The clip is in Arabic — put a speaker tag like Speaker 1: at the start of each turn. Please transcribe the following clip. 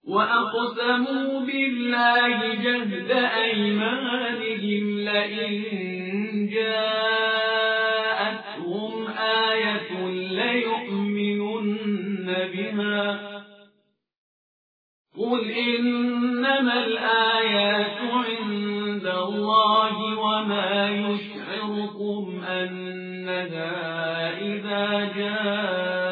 Speaker 1: وأقسموا بالله جهد أيمانهم لئن جاءتهم آية ليؤمنن بها قل إنما الآيات عند الله وما يشعركم أنها إذا جاءت